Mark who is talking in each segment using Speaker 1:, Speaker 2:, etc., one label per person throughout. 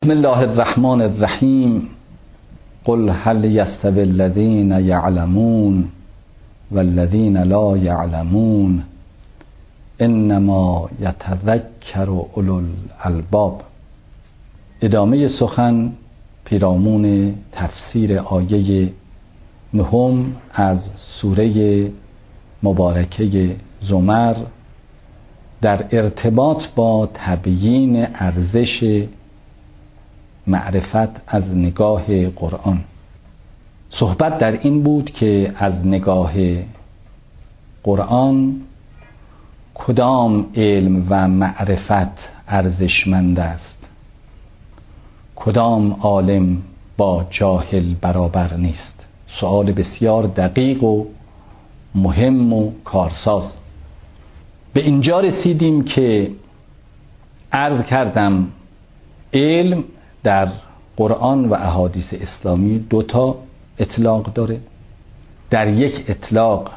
Speaker 1: بسم الله الرحمن الرحیم. قل هل یستوی الذین یعلمون والذین لا یعلمون انما یتذکر اولو الالباب. ادامه سخن پیرامون تفسیر آیه 9 از سوره مبارکه زمر در ارتباط با تبیین ارزش معرفت از نگاه قرآن. صحبت در این بود که از نگاه قرآن کدام علم و معرفت ارزشمند است، کدام عالم با جاهل برابر نیست. سؤال بسیار دقیق و مهم و کارساز. به اینجا رسیدیم که عرض کردم علم در قرآن و احادیث اسلامی 2 اطلاق داره. در یک اطلاق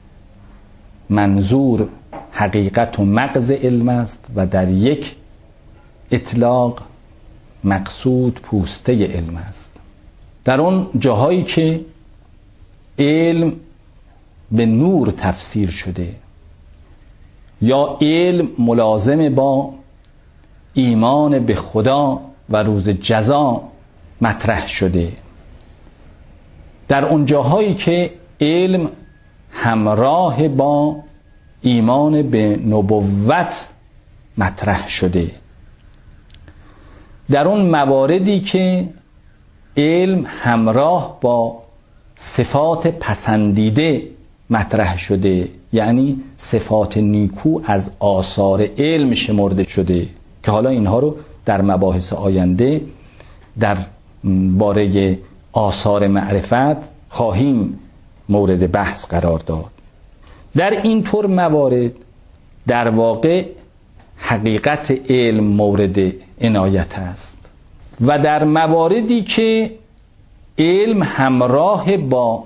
Speaker 1: منظور حقیقت و مغز علم است و در یک اطلاق مقصود پوسته علم است. در اون جاهایی که علم به نور تفسیر شده یا علم ملازم با ایمان به خدا و روز جزا مطرح شده، در اون جاهایی که علم همراه با ایمان به نبوت مطرح شده، در اون مواردی که علم همراه با صفات پسندیده مطرح شده، یعنی صفات نیکو از آثار علم شمرده شده که حالا اینها رو در مباحث آینده در باره آثار معرفت خواهیم مورد بحث قرار داد. در این طور موارد در واقع حقیقت علم مورد عنایت است و در مواردی که علم همراه با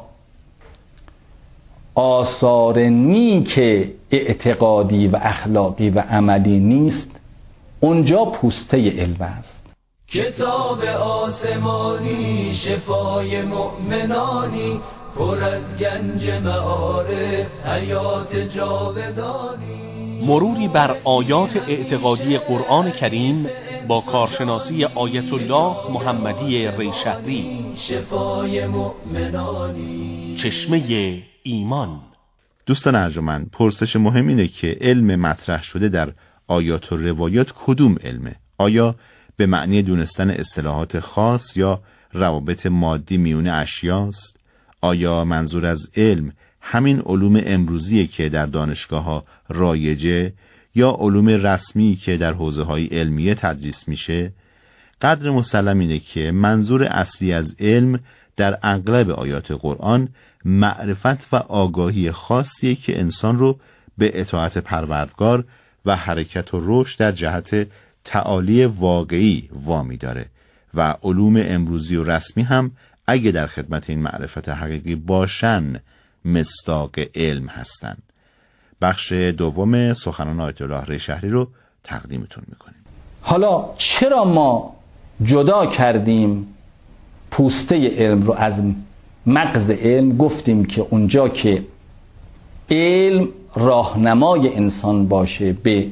Speaker 1: آثار نیک اعتقادی و اخلاقی و عملی نیست، اونجا پوسته علم است.
Speaker 2: کتاب آسمانی شفای مؤمنانی، پر از گنج معارف حیات جاودانی.
Speaker 3: مروری بر آیات اعتقادی قرآن کریم با کارشناسی آیت الله محمدی ریشهری.
Speaker 2: شفای مؤمنانی،
Speaker 3: چشمه ایمان.
Speaker 4: دوستان ارجمند، پرسش مهم اینه که علم مطرح شده در آیات و روایات کدوم علمه؟ آیا به معنی دونستن اصطلاحات خاص یا روابط مادی میون اشیاست؟ آیا منظور از علم همین علوم امروزیه که در دانشگاه‌ها رایجه یا علوم رسمی که در حوزه‌های علمیه تدریس میشه؟ قدر مسلم اینه که منظور اصلی از علم در اغلب آیات قرآن معرفت و آگاهی خاصیه که انسان رو به اطاعت پروردگار و حرکت و رشد در جهت تعالی واقعی وامی داره و علوم امروزی و رسمی هم اگه در خدمت این معرفت حقیقی باشن مصداق علم هستن. بخش دوم سخنان آیت الله ریشهری رو تقدیمتون میکنیم.
Speaker 1: حالا چرا ما جدا کردیم پوسته علم رو از مغز علم؟ گفتیم که اونجا که علم راهنمای انسان باشه به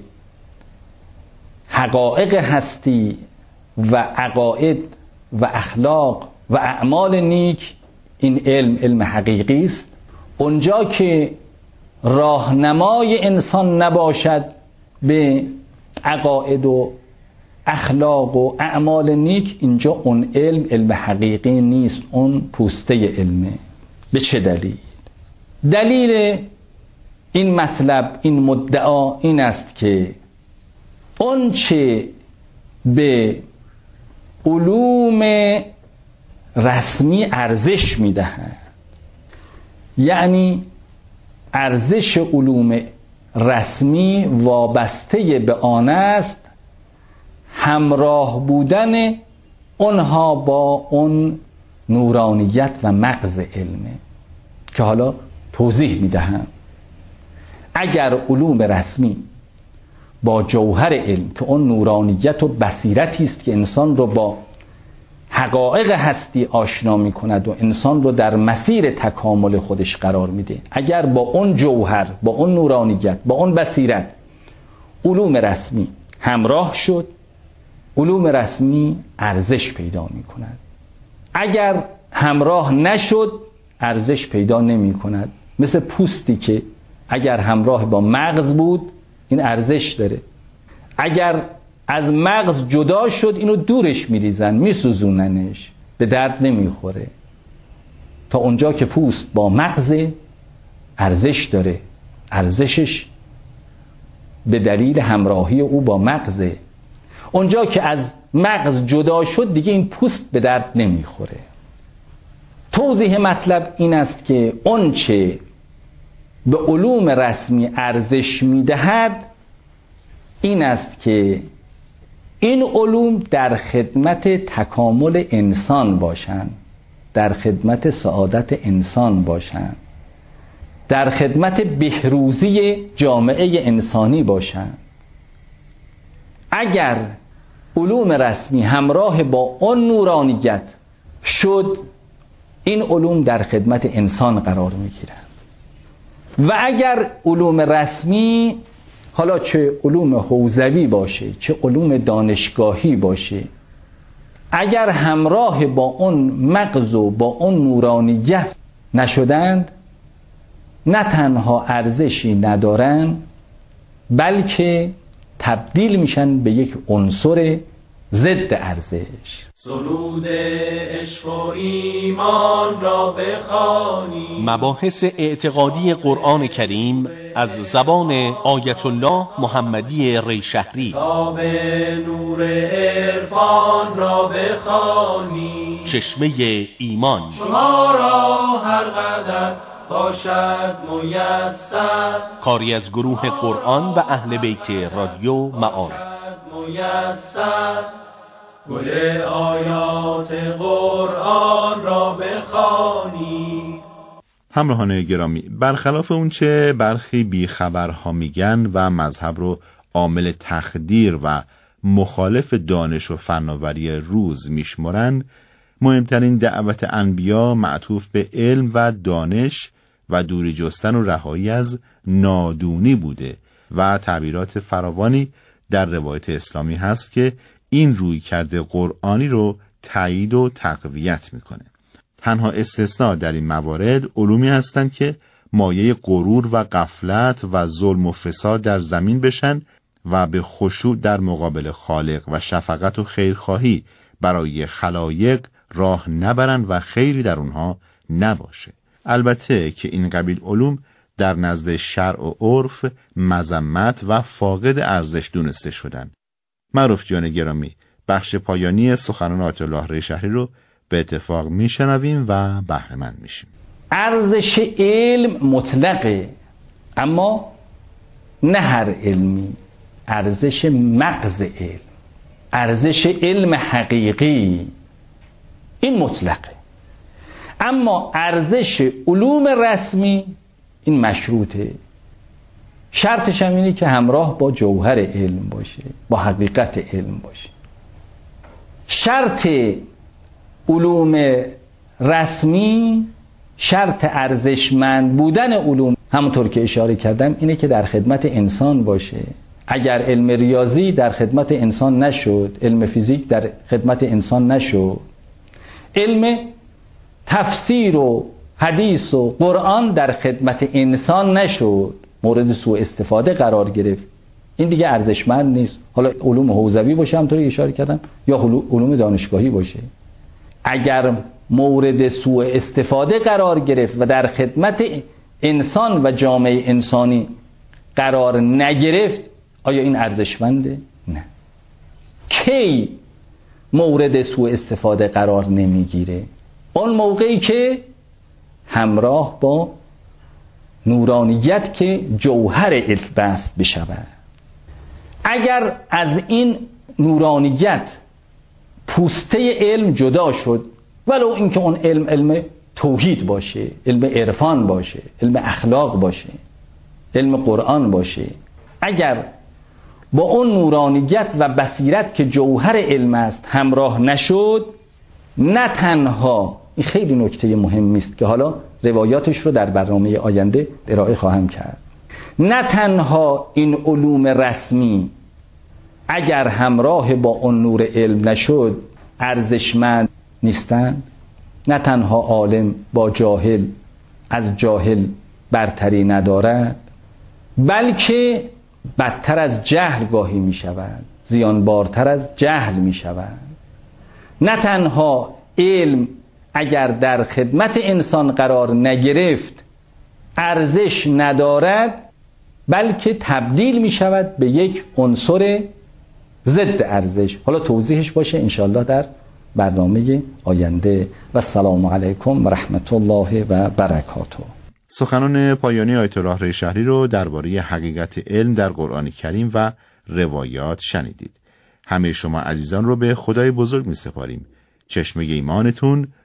Speaker 1: حقایق هستی و عقاید و اخلاق و اعمال نیک، این علم حقیقی است. اونجا که راهنمای انسان نباشد به عقاید و اخلاق و اعمال نیک، اینجا اون علم حقیقی نیست، اون پوسته علمه. به چه دلیل؟ دلیل این مطلب، این مدعا این است که اون چه به علوم رسمی ارزش میدهند، یعنی ارزش علوم رسمی وابسته به آن است همراه بودن اونها با اون نورانیت و مغز علمه که حالا توضیح میدهم. اگر علوم رسمی با جوهر علم که اون نورانیت و بصیرتی است که انسان رو با حقایق هستی آشنا می کند و انسان رو در مسیر تکامل خودش قرار میده، اگر با اون جوهر، با اون نورانیت، با اون بصیرت علوم رسمی همراه شد، علوم رسمی ارزش پیدا می کند. اگر همراه نشد ارزش پیدا نمی کند. مثل پوستی که اگر همراه با مغز بود این ارزش داره، اگر از مغز جدا شد اینو دورش میریزن، میسوزوننش، به درد نمیخوره. تا اونجا که پوست با مغز ارزش داره، ارزشش به دلیل همراهی او با مغزه. اونجا که از مغز جدا شد دیگه این پوست به درد نمیخوره. توضیح مطلب این است که آنچه به علوم رسمی ارزش میدهد این است که این علوم در خدمت تکامل انسان باشند، در خدمت سعادت انسان باشند، در خدمت بهروزی جامعه انسانی باشند. اگر علوم رسمی همراه با آن نورانیت شد این علوم در خدمت انسان قرار میگیرند. و اگر علوم رسمی، حالا چه علوم حوزوی باشه چه علوم دانشگاهی باشه، اگر همراه با اون مغز و با اون نورانیت نشدند نه تنها ارزشی ندارند بلکه تبدیل میشن به یک عنصر ضد ارزش.
Speaker 2: سرود عشق و ایمان را بخوانی.
Speaker 3: مباحث اعتقادی قرآن کریم از زبان آیت الله محمدی ریشهری.
Speaker 2: کتاب نور عرفان را بخوانی.
Speaker 3: چشمه ایمان.
Speaker 2: شما را هر قدر باشد میسر.
Speaker 3: کاری از گروه قرآن و اهل بیت رادیو معارف.
Speaker 2: میسر گل آیات قرآن را بخوانی.
Speaker 4: همراهان گرامی، برخلاف اون چه برخی بیخبرها میگن و مذهب رو عامل تخدیر و مخالف دانش و فناوری روز میشمرن، مهمترین دعوت انبیا معطوف به علم و دانش و دوری جستن و رهایی از نادونی بوده و تعبیرات فراوانی در روایت اسلامی هست که این رویکرد قرآنی رو تایید و تقویت میکنه. تنها استثناء در این موارد علومی هستند که مایه غرور و غفلت و ظلم و فساد در زمین بشن و به خشوع در مقابل خالق و شفقت و خیرخواهی برای خلایق راه نبرن و خیری در اونها نباشه. البته که این قبیل علوم در نزد شرع و عرف مذمت و فاقد ارزش دونسته شدن. معروف جان گرامی، بخش پایانی سخنان آیت الله ریشهری رو به اتفاق میشنویم و بهره مند میشیم.
Speaker 1: ارزش علم مطلقه، اما نه هر علمی. ارزش مغز علم، ارزش علم حقیقی این مطلقه. اما ارزش علوم رسمی این مشروطه. شرطش هم اینه که همراه با جوهر علم باشه، با حقیقت علم باشه. شرط علوم رسمی، شرط ارزشمند بودن علوم، همونطور که اشاره کردم، اینه که در خدمت انسان باشه. اگر علم ریاضی در خدمت انسان نشد، علم فیزیک در خدمت انسان نشد، علم تفسیر و حدیث و قرآن در خدمت انسان نشد، مورد سوء استفاده قرار گرفت، این دیگه ارزشمند نیست. حالا علوم حوزوی باشه همونطوری اشاره کردم یا علوم دانشگاهی باشه، اگر مورد سوء استفاده قرار گرفت و در خدمت انسان و جامعه انسانی قرار نگرفت، آیا این ارزشمنده؟ نه. کی مورد سوء استفاده قرار نمیگیره؟ اون موقعی که همراه با نورانیت که جوهر علم است بشود. اگر از این نورانیت پوسته علم جدا شد، ولو اینکه اون علم توحید باشه، علم عرفان باشه، علم اخلاق باشه، علم قرآن باشه، اگر با اون نورانیت و بصیرت که جوهر علم است همراه نشد، نه تنها، این خیلی نکته مهمی است که حالا روایاتش رو در برنامه آینده ارائه خواهم کرد، نه تنها این علوم رسمی اگر همراه با اون نور علم نشد ارزشمند نیستند، نه تنها عالم با جاهل از جاهل برتری ندارد، بلکه بدتر از جهل گاهی می شود، زیانبارتر از جهل می شود. نه تنها علم اگر در خدمت انسان قرار نگرفت ارزش ندارد، بلکه تبدیل می شود به یک عنصر ضد ارزش. حالا توضیحش باشه انشاءالله در برنامه آینده. و السلام علیکم و رحمت الله و برکاته.
Speaker 4: سخنان پایانی آیت الله ریشهری رو درباره حقیقت علم در قرآن کریم و روایات شنیدید. همه شما عزیزان رو به خدای بزرگ می سپاریم. چشمه ایمانتون